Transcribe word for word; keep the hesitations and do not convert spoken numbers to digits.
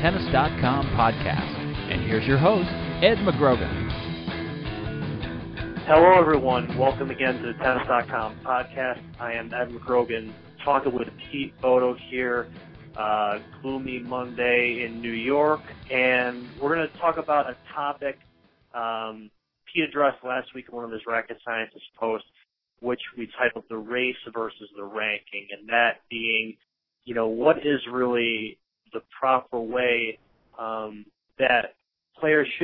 Tennis dot com podcast. And here's your host, Ed McGrogan. Hello, everyone. Welcome again to the Tennis dot com podcast. I am Ed McGrogan, talking with Pete Bodo here. Uh, gloomy Monday in New York, and we're going to talk about a topic um, Pete addressed last week in one of his Racket Scientist posts, which we titled "The Race versus the Ranking," and that being, you know, what is really the proper way um, that players should